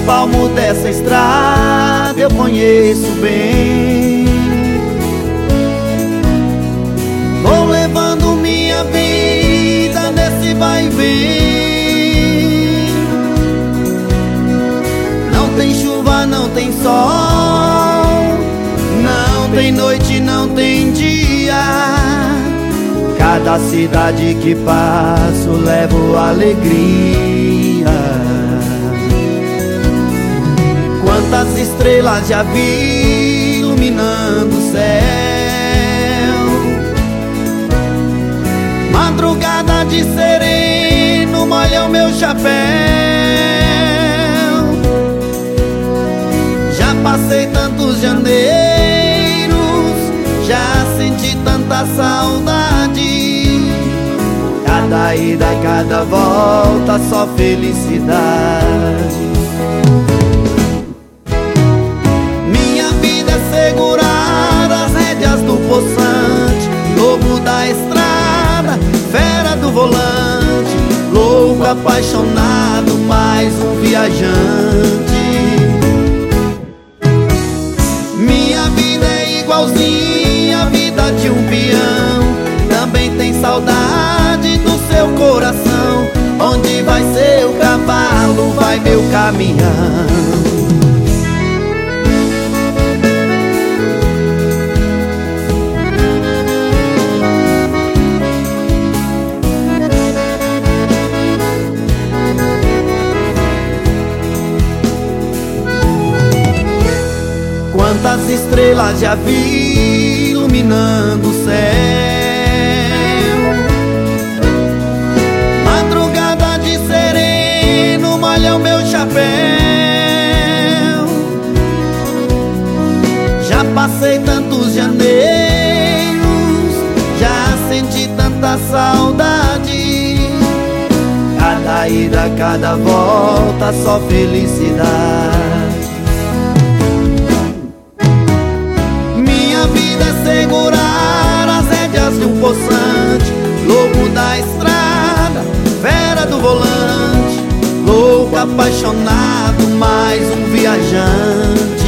palmo dessa estrada eu conheço bem. Vou levando minha vida nesse vai e vem. Não tem chuva, não tem sol, não tem noite, não tem dia. Cada cidade que passo levo alegria. Quantas estrelas já vi iluminando o céu. Madrugada de sereno molha o meu chapéu. Já passei tantos janeiros, já senti tanta saudade. Cada ida, cada volta, só felicidade. Minha vida é segurar as rédeas do poçante, lobo da estrada, fera do volante, louco, apaixonado, mais um viajante. Minha vida é igualzinha a vida de um peão, também tem saudade do seu coração. Onde vai seu cavalo, vai meu caminhão. Quantas estrelas já vi iluminando o céu. Madrugada de sereno molha o meu chapéu. Já passei tantos janeiros, já senti tanta saudade. Cada ida, cada volta, só felicidade. Segurar as rédeas de um poçante, lobo da estrada, fera do volante, louco, apaixonado, mais um viajante.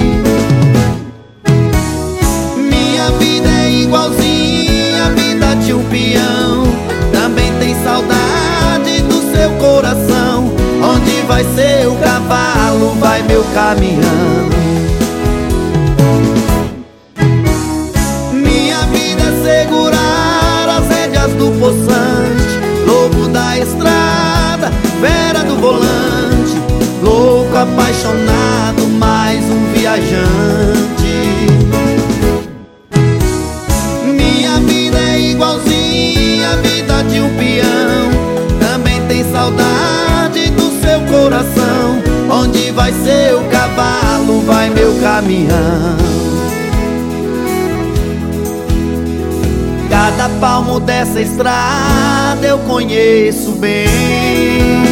Minha vida é igualzinha a vida de um peão, também tem saudade do seu coração. Onde vai seu cavalo, vai meu caminhão. Do poçante, lobo da estrada, fera do volante, louco, apaixonado, mais um viajante. Minha vida é igualzinha a vida de um peão, também tem saudade do seu coração. Onde vai seu cavalo, vai meu caminhão. Cada palmo dessa estrada eu conheço bem.